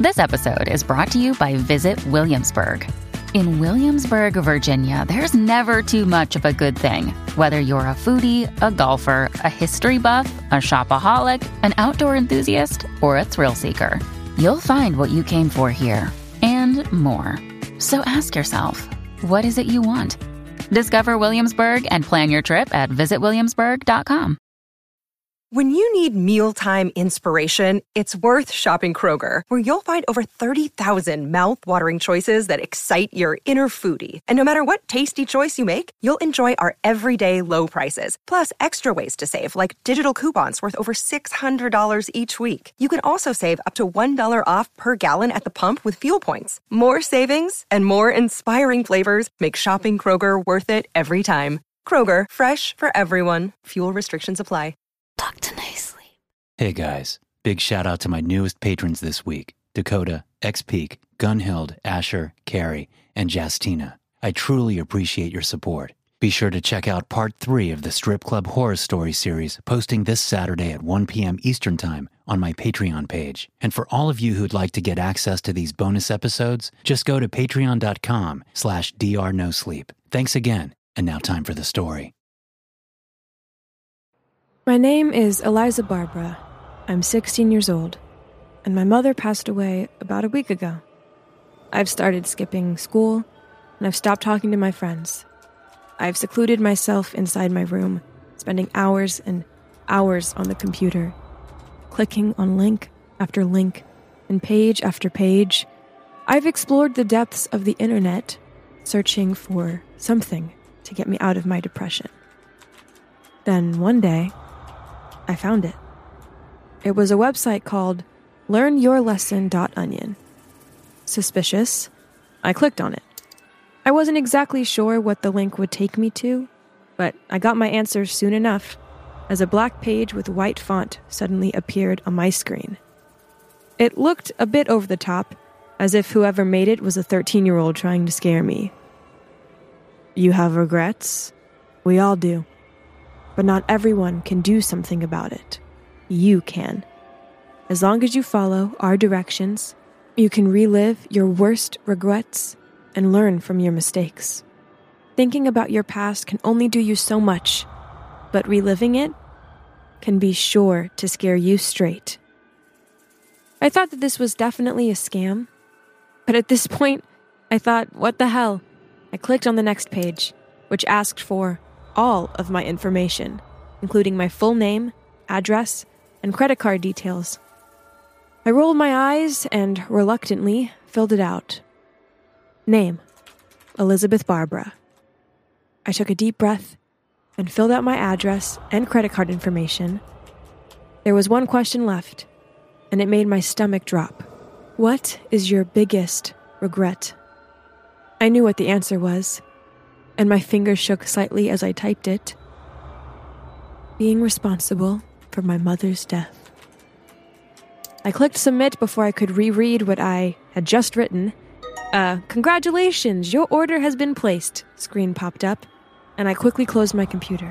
This episode is brought to you by Visit Williamsburg. In Williamsburg, Virginia, there's never too much of a good thing. Whether you're a foodie, a golfer, a history buff, a shopaholic, an outdoor enthusiast, or a thrill seeker, you'll find what you came for here and more. So ask yourself, what is it you want? Discover Williamsburg and plan your trip at visitwilliamsburg.com. When you need mealtime inspiration, it's worth shopping Kroger, where you'll find over 30,000 mouth-watering choices that excite your inner foodie. And no matter what tasty choice you make, you'll enjoy our everyday low prices, plus extra ways to save, like digital coupons worth over $600 each week. You can also save up to $1 off per gallon at the pump with fuel points. More savings and more inspiring flavors make shopping Kroger worth it every time. Kroger, fresh for everyone. Fuel restrictions apply. Talk to nicely. Hey guys, big shout out to my newest patrons this week, Dakota, X-Peak, Gunhild, Asher, Carrie, and Jastina. I truly appreciate your support. Be sure to check out part 3 of the Strip Club Horror Story series, posting this Saturday at 1 p.m. Eastern Time on my Patreon page. And for all of you who'd like to get access to these bonus episodes, just go to patreon.com/drnosleep. Thanks again, and now time for the story. My name is Eliza Barbara. I'm 16 years old, and my mother passed away about a week ago. I've started skipping school, and I've stopped talking to my friends. I've secluded myself inside my room, spending hours and hours on the computer, clicking on link after link and page after page. I've explored the depths of the internet, searching for something to get me out of my depression. Then one day, I found it. It was a website called LearnYourLesson.onion. Suspicious, I clicked on it. I wasn't exactly sure what the link would take me to, but I got my answers soon enough, as a black page with white font suddenly appeared on my screen. It looked a bit over the top, as if whoever made it was a 13-year-old trying to scare me. You have regrets? We all do. But not everyone can do something about it. You can. As long as you follow our directions, you can relive your worst regrets and learn from your mistakes. Thinking about your past can only do you so much, but reliving it can be sure to scare you straight. I thought that this was definitely a scam, but at this point, I thought, what the hell? I clicked on the next page, which asked for all of my information, including my full name, address, and credit card details. I rolled my eyes and, reluctantly, filled it out. Name, Elizabeth Barbara. I took a deep breath and filled out my address and credit card information. There was one question left, and it made my stomach drop. What is your biggest regret? I knew what the answer was, and my fingers shook slightly as I typed it. Being responsible for my mother's death. I clicked submit before I could reread what I had just written. Congratulations, your order has been placed, screen popped up, and I quickly closed my computer.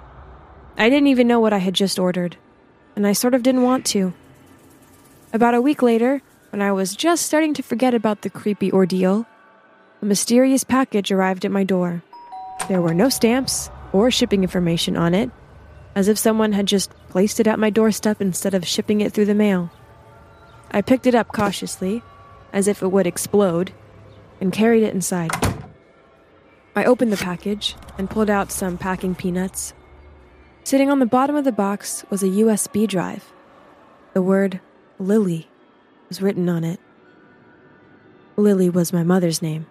I didn't even know what I had just ordered, and I sort of didn't want to. About a week later, when I was just starting to forget about the creepy ordeal, a mysterious package arrived at my door. There were no stamps or shipping information on it, as if someone had just placed it at my doorstep instead of shipping it through the mail. I picked it up cautiously, as if it would explode, and carried it inside. I opened the package and pulled out some packing peanuts. Sitting on the bottom of the box was a USB drive. The word Lily was written on it. Lily was my mother's name.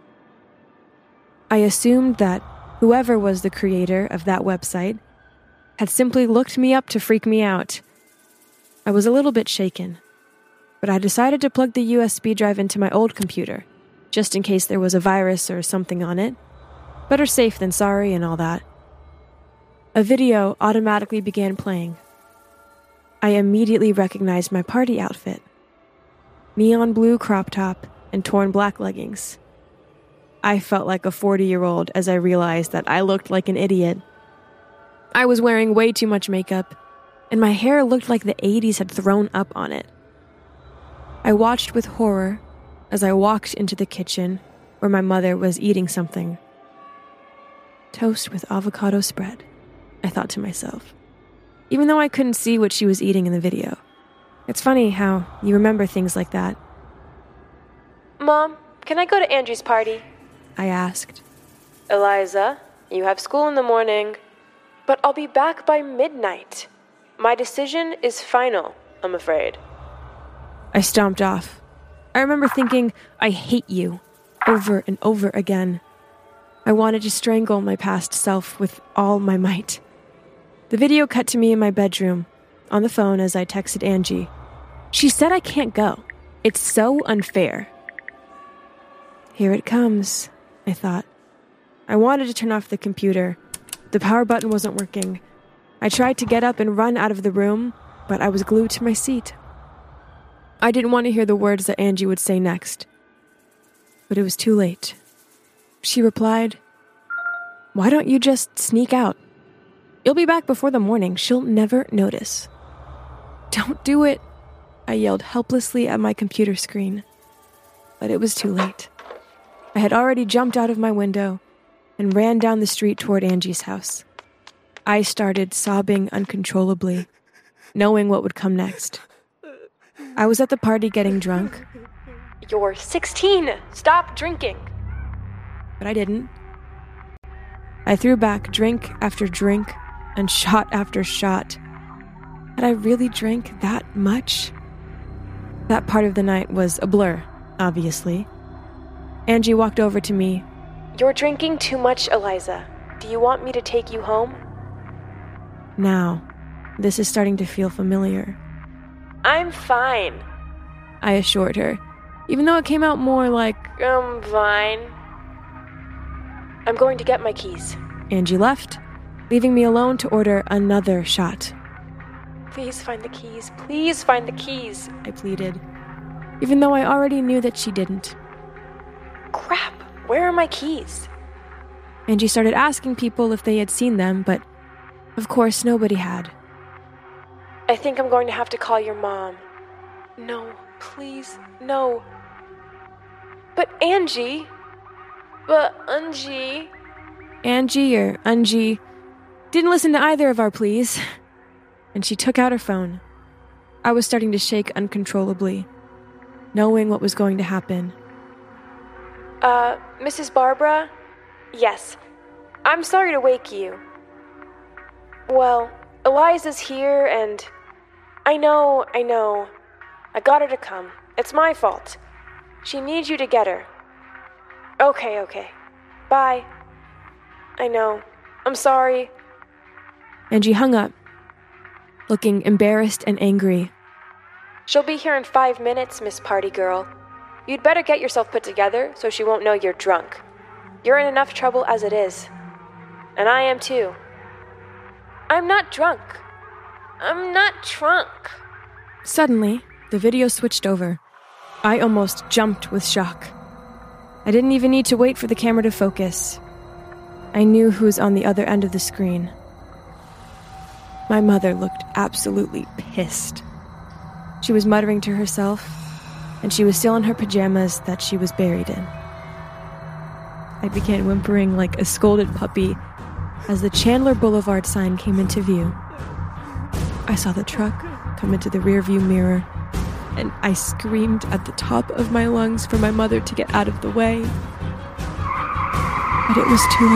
I assumed that whoever was the creator of that website had simply looked me up to freak me out. I was a little bit shaken, but I decided to plug the USB drive into my old computer, just in case there was a virus or something on it. Better safe than sorry and all that. A video automatically began playing. I immediately recognized my party outfit. Neon blue crop top and torn black leggings. I felt like a 40-year-old as I realized that I looked like an idiot. I was wearing way too much makeup, and my hair looked like the 80s had thrown up on it. I watched with horror as I walked into the kitchen where my mother was eating something. Toast with avocado spread, I thought to myself, even though I couldn't see what she was eating in the video. It's funny how you remember things like that. Mom, can I go to Angie's party? I asked. Eliza, you have school in the morning, but I'll be back by midnight. My decision is final, I'm afraid. I stomped off. I remember thinking, I hate you, over and over again. I wanted to strangle my past self with all my might. The video cut to me in my bedroom, on the phone as I texted Angie. She said I can't go. It's so unfair. Here it comes, I thought. I wanted to turn off the computer. The power button wasn't working. I tried to get up and run out of the room, but I was glued to my seat. I didn't want to hear the words that Angie would say next. But it was too late. She replied, "Why don't you just sneak out? You'll be back before the morning. She'll never notice." "Don't do it," I yelled helplessly at my computer screen. But it was too late. I had already jumped out of my window and ran down the street toward Angie's house. I started sobbing uncontrollably, knowing what would come next. I was at the party getting drunk. You're 16. Stop drinking. But I didn't. I threw back drink after drink and shot after shot. Had I really drank that much? That part of the night was a blur, obviously. Angie walked over to me. You're drinking too much, Eliza. Do you want me to take you home? Now, this is starting to feel familiar. I'm fine, I assured her, even though it came out more like, I'm fine. I'm going to get my keys. Angie left, leaving me alone to order another shot. Please find the keys. Please find the keys, I pleaded, even though I already knew that she didn't. Crap, where are my keys? Angie started asking people if they had seen them, but of course nobody had. I think I'm going to have to call your mom. No, please, no. But Angie... Angie or Ungie didn't listen to either of our pleas, and she took out her phone. I was starting to shake uncontrollably, knowing what was going to happen. Mrs. Barbara? Yes. I'm sorry to wake you. Well, Eliza's here and... I know. I got her to come. It's my fault. She needs you to get her. Okay. Bye. I know. I'm sorry. Angie hung up, looking embarrassed and angry. She'll be here in 5 minutes, Miss Party Girl. You'd better get yourself put together so she won't know you're drunk. You're in enough trouble as it is. And I am too. I'm not drunk. Suddenly, the video switched over. I almost jumped with shock. I didn't even need to wait for the camera to focus. I knew who was on the other end of the screen. My mother looked absolutely pissed. She was muttering to herself, and she was still in her pajamas that she was buried in. I began whimpering like a scolded puppy as the Chandler Boulevard sign came into view. I saw the truck come into the rearview mirror, and I screamed at the top of my lungs for my mother to get out of the way. But it was too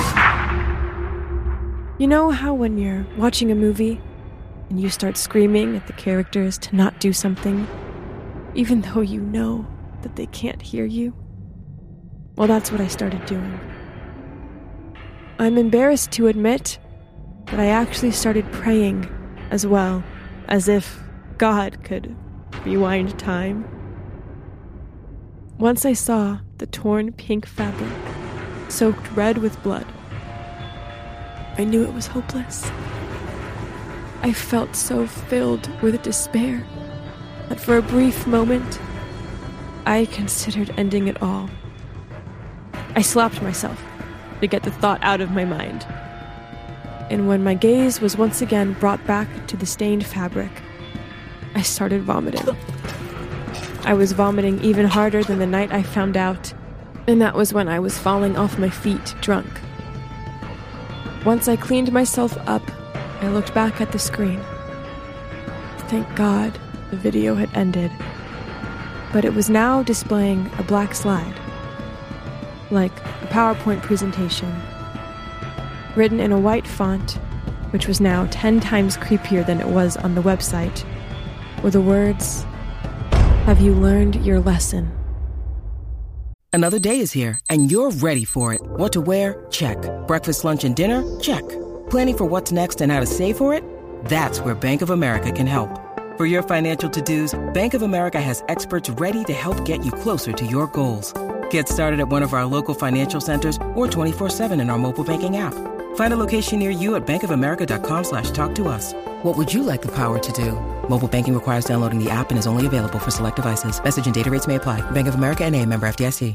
late. You know how when you're watching a movie and you start screaming at the characters to not do something, even though you know that they can't hear you? Well, that's what I started doing. I'm embarrassed to admit that I actually started praying as well, as if God could rewind time. Once I saw the torn pink fabric, soaked red with blood, I knew it was hopeless. I felt so filled with despair that for a brief moment, I considered ending it all. I slapped myself to get the thought out of my mind. And when my gaze was once again brought back to the stained fabric, I started vomiting. I was vomiting even harder than the night I found out, and that was when I was falling off my feet, drunk. Once I cleaned myself up, I looked back at the screen. Thank God the video had ended, but it was now displaying a black slide, like a PowerPoint presentation, written in a white font, which was now 10 times creepier than it was on the website, were the words, "Have you learned your lesson?" Another day is here, and you're ready for it. What to wear? Check. Breakfast, lunch, and dinner? Check. Planning for what's next and how to save for it? That's where Bank of America can help. For your financial to-dos, Bank of America has experts ready to help get you closer to your goals. Get started at one of our local financial centers or 24/7 in our mobile banking app. Find a location near you at bankofamerica.com/talktous. What would you like the power to do? Mobile banking requires downloading the app and is only available for select devices. Message and data rates may apply. Bank of America NA, member FDIC.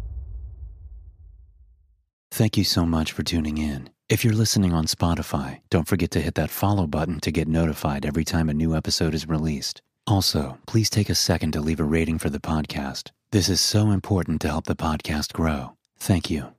Thank you so much for tuning in. If you're listening on Spotify, don't forget to hit that follow button to get notified every time a new episode is released. Also, please take a second to leave a rating for the podcast. This is so important to help the podcast grow. Thank you.